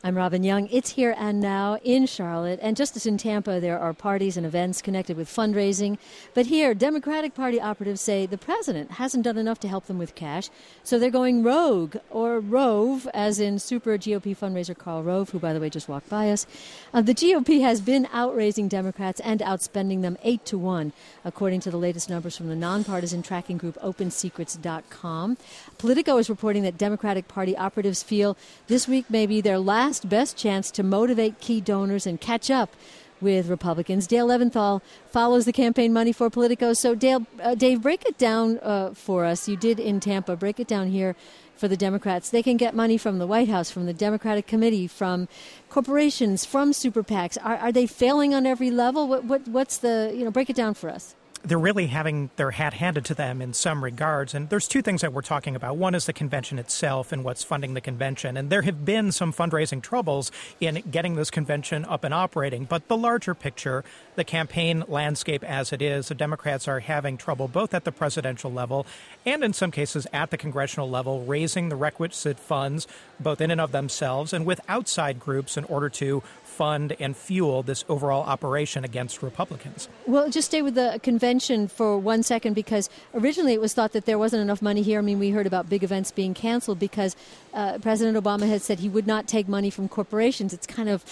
I'm Robin Young. It's Here and Now in Charlotte. And just as in Tampa, there are parties and events connected with fundraising. But here, Democratic Party operatives say the president hasn't done enough to help them with cash. So they're going rogue, or Rove, as in super GOP fundraiser Karl Rove, who, by the way, just walked by us. The GOP has been outraising Democrats and outspending them 8-1, according to the latest numbers from the nonpartisan tracking group OpenSecrets.com. Politico is reporting that Democratic Party operatives feel this week may be their last best chance to motivate key donors and catch up with Republicans. Dale Leventhal follows the campaign money for Politico. So, Dave, break it down for us. You did in Tampa. Break it down here for the Democrats. They can get money from the White House, from the Democratic Committee, from corporations, from super PACs. Are they failing on every level? What's the, break it down for us. They're really having their hat handed to them in some regards. And there's two things that we're talking about. One is the convention itself and what's funding the convention. And there have been some fundraising troubles in getting this convention up and operating. But the larger picture, the campaign landscape as it is, the Democrats are having trouble both at the presidential level and in some cases at the congressional level, raising the requisite funds, both in and of themselves and with outside groups in order to fund and fuel this overall operation against Republicans. Well, just stay with the convention for 1 second, because originally it was thought that there wasn't enough money here. I mean, we heard about big events being canceled because President Obama had said he would not take money from corporations. It's kind of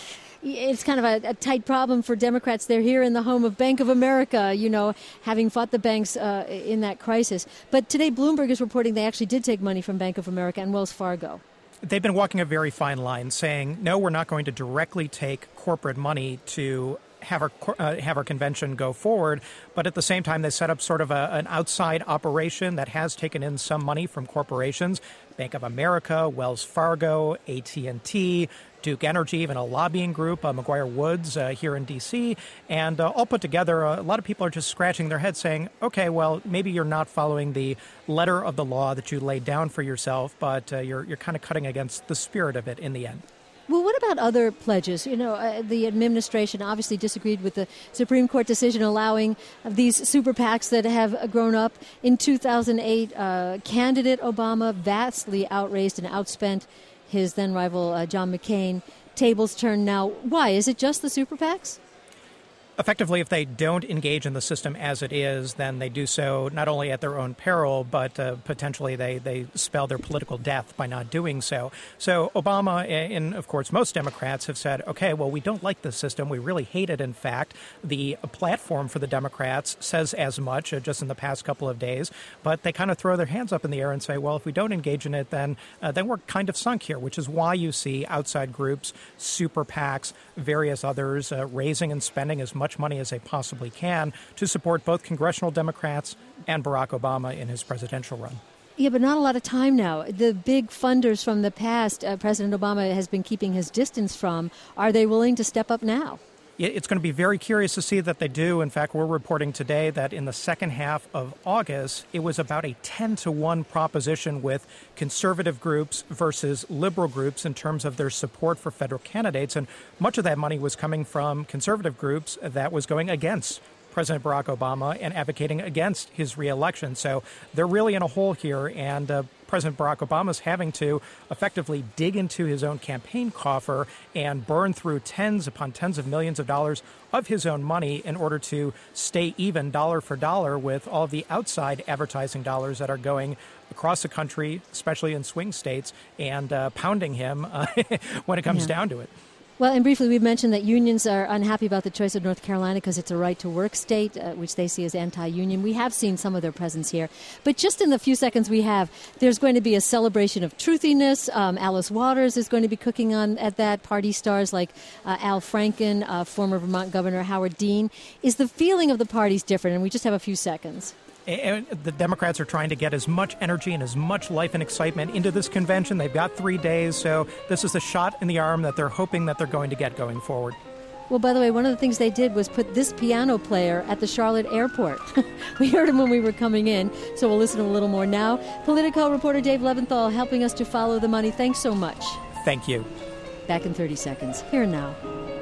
a tight problem for Democrats. They're here in the home of Bank of America, having fought the banks in that crisis. But today Bloomberg is reporting they actually did take money from Bank of America and Wells Fargo. They've been walking a very fine line, saying, no, we're not going to directly take corporate money to have our convention go forward. But at the same time, they set up sort of an outside operation that has taken in some money from corporations, Bank of America, Wells Fargo, AT&T, Duke Energy, even a lobbying group, McGuire Woods here in D.C. And all put together, a lot of people are just scratching their heads saying, okay, well, maybe you're not following the letter of the law that you laid down for yourself, but you're kind of cutting against the spirit of it in the end. Well, what about other pledges? The administration obviously disagreed with the Supreme Court decision allowing these super PACs that have grown up. In 2008, candidate Obama vastly outraised and outspent his then rival John McCain. Tables turned now. Why? Is it just the super PACs? Effectively, if they don't engage in the system as it is, then they do so not only at their own peril, but potentially they spell their political death by not doing so. So Obama and, of course, most Democrats have said, okay, well, we don't like this system. We really hate it, in fact. The platform for the Democrats says as much just in the past couple of days. But they kind of throw their hands up in the air and say, well, if we don't engage in it, then we're kind of sunk here, which is why you see outside groups, super PACs, various others raising and spending as much money as they possibly can to support both congressional Democrats and Barack Obama in his presidential run. Yeah, but not a lot of time now. The big funders from the past, President Obama has been keeping his distance from. Are they willing to step up now? It's going to be very curious to see that they do. In fact, we're reporting today that in the second half of August, it was about a 10-1 proposition with conservative groups versus liberal groups in terms of their support for federal candidates. And much of that money was coming from conservative groups that was going against President Barack Obama and advocating against his reelection. So they're really in a hole here, and President Barack Obama is having to effectively dig into his own campaign coffer and burn through tens upon tens of millions of dollars of his own money in order to stay even dollar for dollar with all of the outside advertising dollars that are going across the country, especially in swing states, and pounding him when it comes down to it. Well, and briefly, we've mentioned that unions are unhappy about the choice of North Carolina because it's a right-to-work state, which they see as anti-union. We have seen some of their presence here. But just in the few seconds we have, there's going to be a celebration of truthiness. Alice Waters is going to be cooking on at that. Party stars like Al Franken, former Vermont Governor Howard Dean. Is the feeling of the parties different? And we just have a few seconds. And the Democrats are trying to get as much energy and as much life and excitement into this convention. They've got 3 days, so this is the shot in the arm that they're hoping that they're going to get going forward. Well, by the way, one of the things they did was put this piano player at the Charlotte airport. We heard him when we were coming in, so we'll listen to a little more now. Politico reporter Dave Leventhal helping us to follow the money. Thanks so much. Thank you. Back in 30 seconds. Here now.